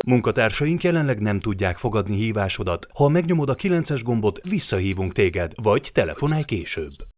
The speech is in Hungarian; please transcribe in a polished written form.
Munkatársaink jelenleg nem tudják fogadni hívásodat. Ha megnyomod a 9-es gombot, visszahívunk téged, vagy telefonálj később.